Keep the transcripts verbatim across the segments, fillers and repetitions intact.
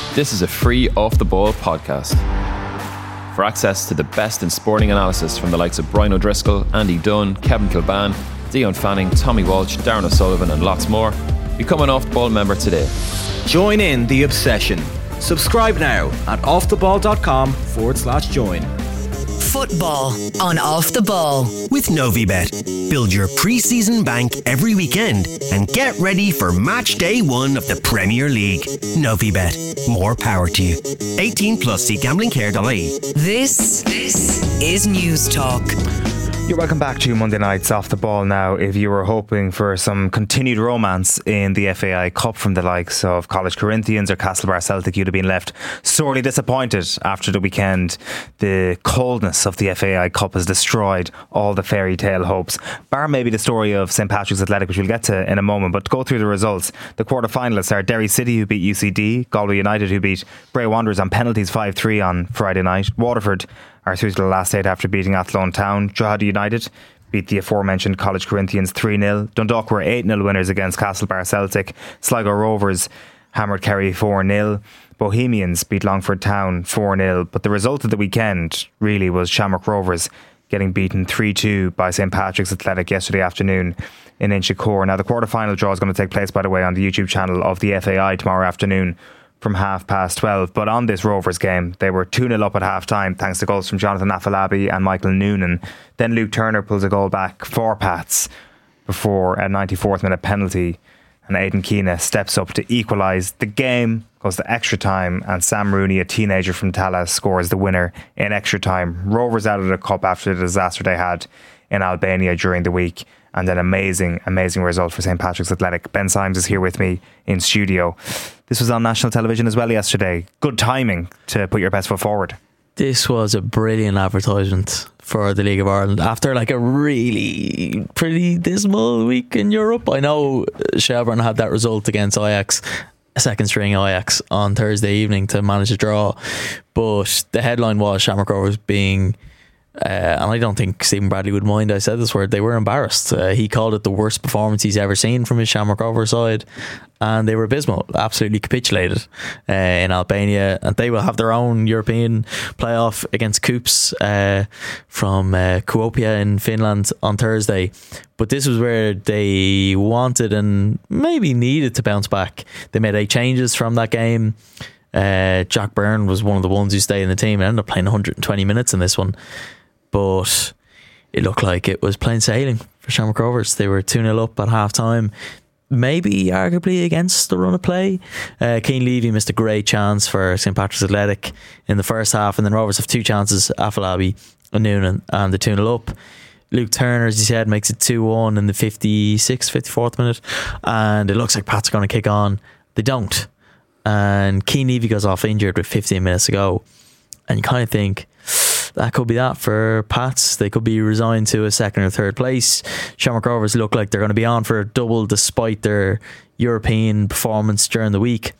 This is a free Off the Ball podcast. For access to the best in sporting analysis from the likes of Brian O'Driscoll, Andy Dunn, Kevin Kilban, Dion Fanning, Tommy Walsh, Darren O'Sullivan and lots more, become an Off the Ball member today. Join in the obsession. Subscribe now at offtheball.com forward slash join. Football on Off the Ball with Novibet. Build your pre-season bank every weekend and get ready for match day one of the Premier League. Novibet. More power to you. eighteen plus. See gambling care dot I E. This, this is News Talk. You're welcome back to Monday Night's Off the Ball now. If you were hoping for some continued romance in the F A I Cup from the likes of College Corinthians or Castlebar Celtic, you'd have been left sorely disappointed after the weekend. The coldness of the F A I Cup has destroyed all the fairy tale hopes, bar maybe the story of St Patrick's Athletic, which we'll get to in a moment. But to go through the results, the quarter-finalists are Derry City, who beat U C D, Galway United, who beat Bray Wanderers on penalties five three on Friday night, Waterford are through to the last eight after beating Athlone Town. Drogheda United beat the aforementioned College Corinthians three nil. Dundalk were eight nil winners against Castlebar Celtic. Sligo Rovers hammered Kerry four nil. Bohemians beat Longford Town four nil. But the result of the weekend really was Shamrock Rovers getting beaten three two by St Patrick's Athletic yesterday afternoon in Inchicore. Now the quarter-final draw is going to take place, by the way, on the YouTube channel of the F A I tomorrow afternoon from half past twelve. But on this Rovers game, they were two nil up at half time thanks to goals from Jonathan Afolabi and Michael Noonan. Then Luke Turner pulls a goal back for Pats before a ninety-fourth minute penalty, and Aidan Keena steps up to equalise. The game goes to extra time and Sam Rooney, a teenager from Tallaght, scores the winner in extra time. Rovers out of the cup after the disaster they had in Albania during the week, and an amazing, amazing result for St Patrick's Athletic. Ben Symes is here with me in studio. This was on national television as well yesterday. Good timing to put your best foot forward. This was a brilliant advertisement for the League of Ireland after like a really pretty dismal week in Europe. I know Shelbourne had that result against Ajax, a second string Ajax, on Thursday evening to manage a draw, but the headline was Shamrock Rovers being Uh, and I don't think Stephen Bradley would mind I said this word, they were embarrassed. Uh, he called it the worst performance he's ever seen from his Shamrock Rovers side, and they were abysmal, absolutely capitulated uh, in Albania, and they will have their own European playoff against Coops uh, from uh, Kuopia in Finland on Thursday. But this was where they wanted and maybe needed to bounce back. They made eight changes from that game. uh, Jack Byrne was one of the ones who stayed in the team and ended up playing one hundred twenty minutes in this one. But it looked like it was plain sailing for Shamrock Rovers. They were two nil up at half time, maybe arguably against the run of play. uh, Keane Levy missed a great chance for St Patrick's Athletic in the first half, and then Rovers have two chances, Afolabi and Noonan, and the two nil up. Luke Turner, as you said, makes it two one in the fifty-sixth, fifty-fourth minute, and it looks like Pats are going to kick on. They don't, and Keane Levy goes off injured with fifteen minutes to go, and you kind of think that could be that for Pats. They could be resigned to a second or third place. Shamrock Rovers look like they're going to be on for a double despite their European performance during the week.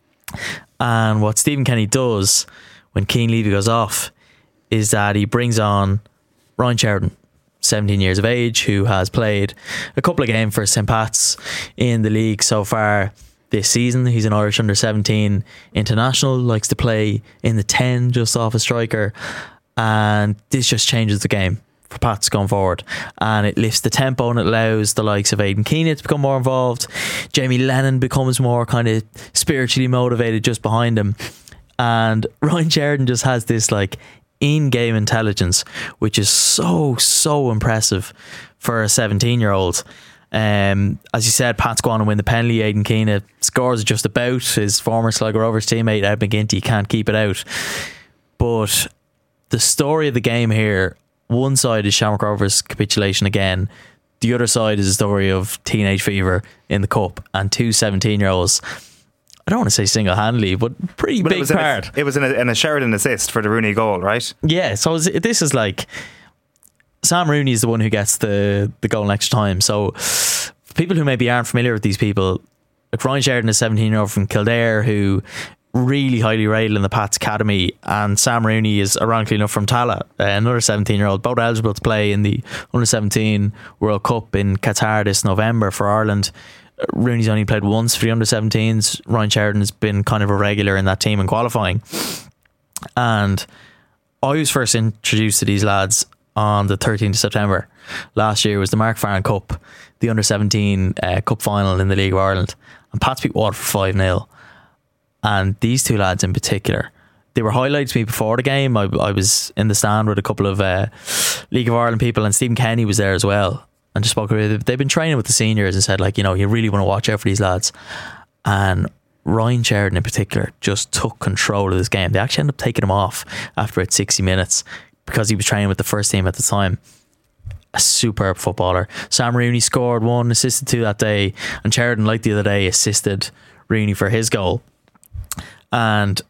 And what Stephen Kenny does when Keane Levy goes off is that he brings on Ryan Sheridan, seventeen years of age, who has played a couple of games for St Pat's in the league so far this season. He's an Irish under seventeen international, likes to play in the ten just off a striker, and this just changes the game for Pats going forward, and it lifts the tempo and it allows the likes of Aidan Keena to become more involved. Jamie Lennon becomes more kind of spiritually motivated just behind him, and Ryan Sheridan just has this like in-game intelligence which is so so impressive for a seventeen year old. Um, as you said, Pat's go on and win the penalty. Aidan Keena scores just about. His former Sligo Rovers teammate Ed McGinty can't keep it out. But the story of the game here, one side is Shamrock Rovers capitulation again, the other side is a story of teenage fever in the cup and two seventeen year olds, I don't want to say single-handedly, but pretty but big it part. An, it was an, an, a Sheridan assist for the Rooney goal, right? Yeah, so this is like Sam Rooney is the one who gets the, the goal next time. So people who maybe aren't familiar with these people, like Ryan Sheridan is seventeen year old from Kildare who really highly rated in the Pats Academy, and Sam Rooney is ironically enough from Tallaght, uh, another seventeen year old, both eligible to play in the under seventeen World Cup in Qatar this November for Ireland. Rooney's only played once for the under seventeens. Ryan Sheridan's been kind of a regular in that team in qualifying. And I was first introduced to these lads on the thirteenth of September. Last year was the Mark Farren Cup, the under seventeen uh, cup final in the League of Ireland. And Pats beat Waterford five nil. And these two lads in particular, they were highlighted to me before the game. I, I was in the stand with a couple of uh, League of Ireland people, and Stephen Kenny was there as well. And just spoke about it. They've been training with the seniors and said, like, you know, you really want to watch out for these lads. And Ryan Sheridan in particular just took control of this game. They actually ended up taking him off after about sixty minutes because he was training with the first team at the time. A superb footballer. Sam Rooney scored one, assisted two that day, and Sheridan, like the other day, assisted Rooney for his goal. And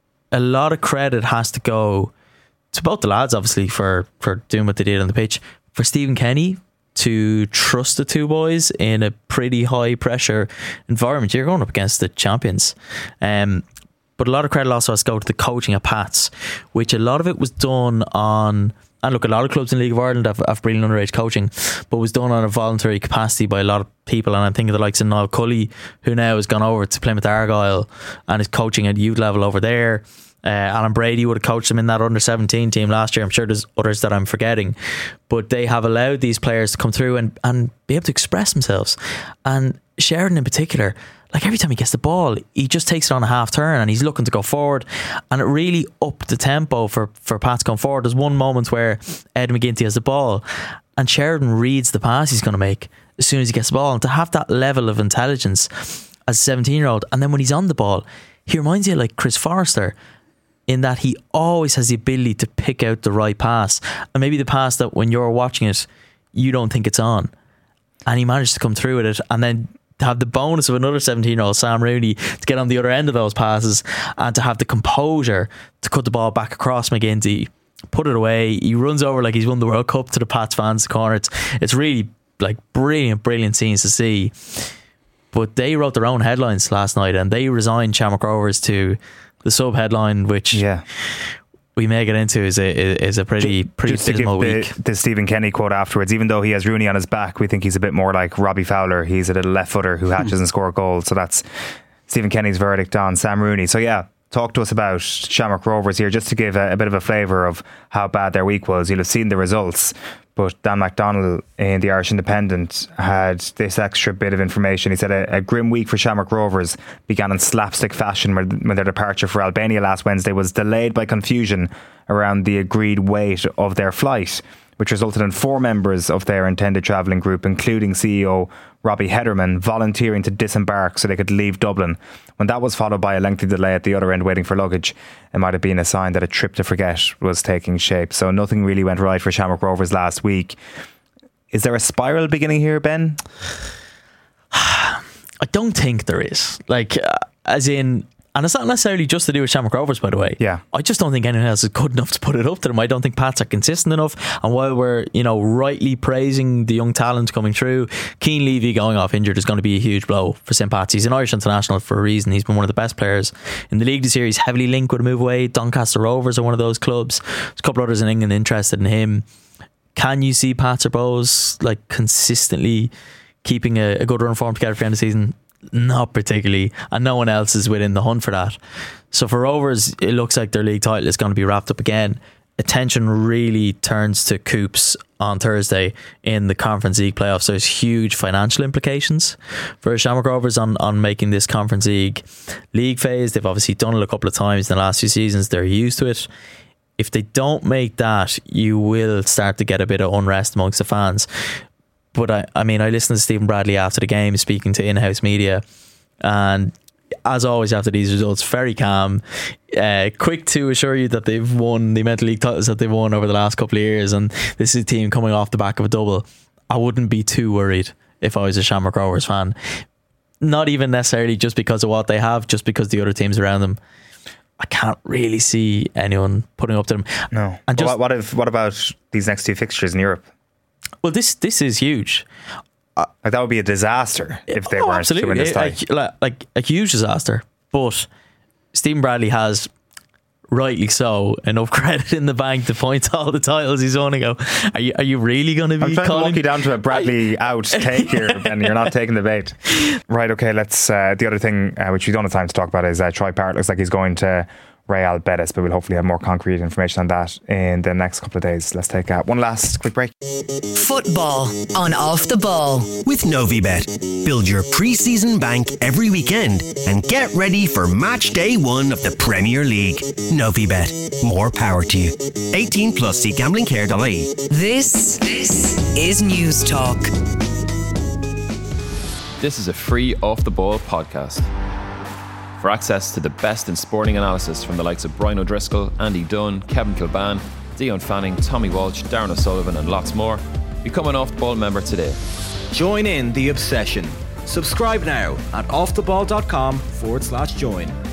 a lot of credit has to go to both the lads, obviously, for, for doing what they did on the pitch. For Stephen Kenny to trust the two boys in a pretty high pressure environment. You're going up against the champions. Um, but a lot of credit also has to go to the coaching at Pats, which a lot of it was done on, and look, a lot of clubs in the League of Ireland have, have brilliant underage coaching, but was done on a voluntary capacity by a lot of people. And I'm thinking of the likes of Niall Cully, who now has gone over to Plymouth Argyle and is coaching at youth level over there. Uh, Alan Brady would have coached them in that under seventeen team last year. I'm sure there's others that I'm forgetting, but they have allowed these players to come through and, and be able to express themselves. And Sheridan in particular, like every time he gets the ball, he just takes it on a half turn and he's looking to go forward, and it really upped the tempo for, for Pats going forward. There's one moment where Ed McGinty has the ball and Sheridan reads the pass he's going to make as soon as he gets the ball, and to have that level of intelligence as a seventeen year old, and then when he's on the ball, he reminds you of like Chris Forrester, in that he always has the ability to pick out the right pass, and maybe the pass that when you're watching it you don't think it's on, and he managed to come through with it, and then to have the bonus of another seventeen year old Sam Rooney to get on the other end of those passes, and to have the composure to cut the ball back across McGinty, put it away. He runs over like he's won the World Cup to the Pats fans corner. It's, it's really like brilliant brilliant scenes to see. But they wrote their own headlines last night, and they resigned Shamrock Rovers to the sub headline, which yeah. we may get into, is a is a pretty pretty Just to dismal give week. The, the Stephen Kenny quote afterwards, even though he has Rooney on his back, we think he's a bit more like Robbie Fowler. He's a little left footer who hatches and score goals. So that's Stephen Kenny's verdict on Sam Rooney. So yeah, talk to us about Shamrock Rovers here, just to give a, a bit of a flavour of how bad their week was. You'll have seen the results, but Dan MacDonald in the Irish Independent had this extra bit of information. He said a, a grim week for Shamrock Rovers began in slapstick fashion when, when their departure for Albania last Wednesday was delayed by confusion around the agreed weight of their flight, which resulted in four members of their intended travelling group, including C E O Robbie Hederman, volunteering to disembark so they could leave Dublin. When that was followed by a lengthy delay at the other end waiting for luggage, it might have been a sign that a trip to forget was taking shape. So nothing really went right for Shamrock Rovers last week. Is there a spiral beginning here, Ben? I don't think there is. Like, uh, as in, and it's not necessarily just to do with Shamrock Rovers, by the way. Yeah. I just don't think anyone else is good enough to put it up to them. I don't think Pats are consistent enough. And while we're, you know, rightly praising the young talent coming through, Keane Levy going off injured is going to be a huge blow for Saint Pats. He's an Irish international for a reason. He's been one of the best players in the league this year. He's heavily linked with a move away. Doncaster Rovers are one of those clubs. There's a couple others in England interested in him. Can you see Pats or Bows like consistently keeping a, a good run form together for the end of the season? Not particularly, and no one else is within the hunt for that. So for Rovers, it looks like their league title is going to be wrapped up again. Attention really turns to Coops on Thursday in the Conference League playoffs. So there's huge financial implications for Shamrock Rovers on, on making this Conference League league phase. They've obviously done it a couple of times in the last few seasons. They're used to it. If they don't make that, you will start to get a bit of unrest amongst the fans. But I, I mean, I listened to Stephen Bradley after the game, speaking to in-house media, and as always after these results, very calm, uh, quick to assure you that they've won the Mental League titles that they've won over the last couple of years, and this is a team coming off the back of a double. I wouldn't be too worried if I was a Shamrock Rovers fan. Not even necessarily just because of what they have, just because the other teams around them. I can't really see anyone putting up to them. No. And just, well, what if what about these next two fixtures in Europe? Well, this this is huge. Like, that would be a disaster if they oh, weren't absolutely. to win this tie. Like, like, like a huge disaster. But Stephen Bradley has rightly so, enough credit in the bank to point to all the titles he's won and go, are you, are you really going to be I'm trying calling? to walk you down to a Bradley out take here, Ben. You're not taking the bait. Right, okay, let's. Uh, the other thing, uh, which we don't have time to talk about, is uh, Troy Parrott looks like he's going to Real Betis, but we'll hopefully have more concrete information on that in the next couple of days. Let's take uh, one last quick break. Football on Off the Ball. With Novibet. Build your pre-season bank every weekend and get ready for match day one of the Premier League. Novibet. More power to you. eighteen plus. See gambling care dot I E. This, this is News Talk. This is a free Off the Ball podcast. For access to the best in sporting analysis from the likes of Brian O'Driscoll, Andy Dunn, Kevin Kilban, Dion Fanning, Tommy Walsh, Darren O'Sullivan and lots more, become an Off the Ball member today. Join in the obsession. Subscribe now at offtheball.com forward slash join.